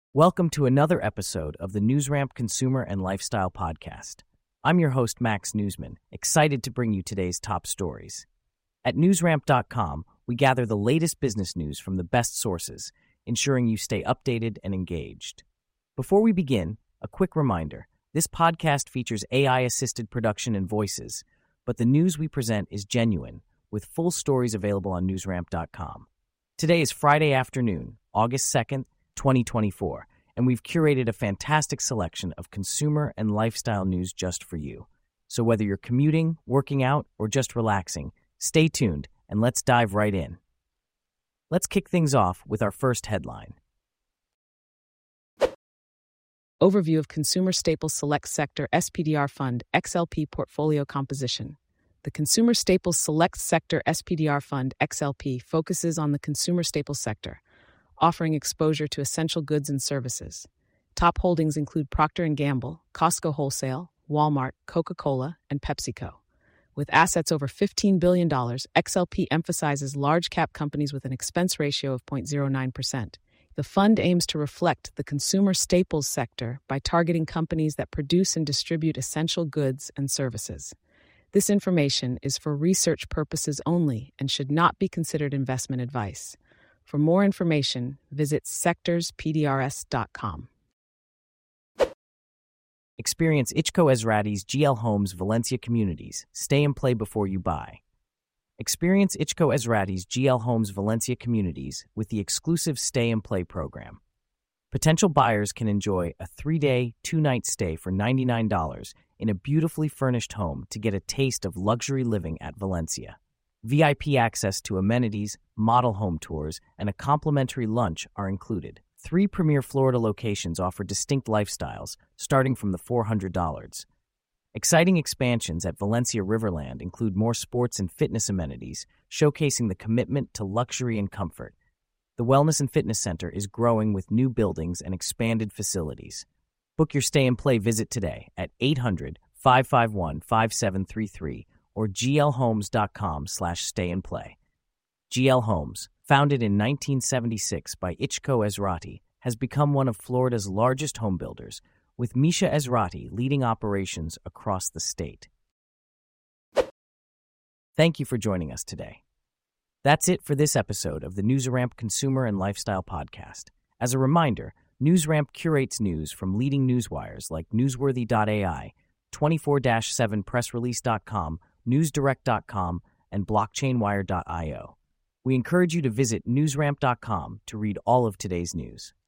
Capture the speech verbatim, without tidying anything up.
Welcome to another episode of the NewsRamp Consumer and Lifestyle Podcast. I'm your host, Max Newsman, excited to bring you today's top stories. At newsramp dot com, we gather the latest business news from the best sources, ensuring you stay updated and engaged. Before we begin, a quick reminder. This podcast features A I-assisted production and voices, but the news we present is genuine, with full stories available on newsramp dot com. Today is Friday afternoon, August second, twenty twenty-four, and we've curated a fantastic selection of consumer and lifestyle news just for you. So whether you're commuting, working out, or just relaxing, stay tuned and let's dive right in. Let's kick things off with our first headline. Overview of Consumer Staples Select Sector S P D R Fund X L P Portfolio Composition. The Consumer Staples Select Sector S P D R Fund X L P focuses on the consumer staples sector, offering exposure to essential goods and services. Top holdings include Procter and Gamble, Costco Wholesale, Walmart, Coca-Cola, and PepsiCo. With assets over fifteen billion dollars, X L P emphasizes large-cap companies with an expense ratio of zero point zero nine percent. The fund aims to reflect the consumer staples sector by targeting companies that produce and distribute essential goods and services. This information is for research purposes only and should not be considered investment advice. For more information, visit sectors p d r s dot com. Experience Ichco Ezrati's G L Homes Valencia Communities. Stay and play before you buy. Experience Ichco Ezrati's G L Homes Valencia Communities with the exclusive Stay and Play program. Potential buyers can enjoy a three-day, two-night stay for ninety-nine dollars in a beautifully furnished home to get a taste of luxury living at Valencia. V I P access to amenities, model home tours, and a complimentary lunch are included. Three premier Florida locations offer distinct lifestyles, starting from the four hundred dollars. Exciting expansions at Valencia Riverland include more sports and fitness amenities, showcasing the commitment to luxury and comfort. The Wellness and Fitness Center is growing with new buildings and expanded facilities. Book your stay and play visit today at eight hundred, five five one, five seven three three or g l homes dot com slash stay and play. G L Homes, founded in nineteen seventy-six by Ichco Ezrati, has become one of Florida's largest home builders, with Misha Ezrati leading operations across the state. Thank you for joining us today. That's it for this episode of the NewsRamp Consumer and Lifestyle Podcast. As a reminder, NewsRamp curates news from leading newswires like newsworthy dot a i, twenty-four seven press release dot com, newsdirect dot com, and blockchain wire dot i o. We encourage you to visit newsramp dot com to read all of today's news.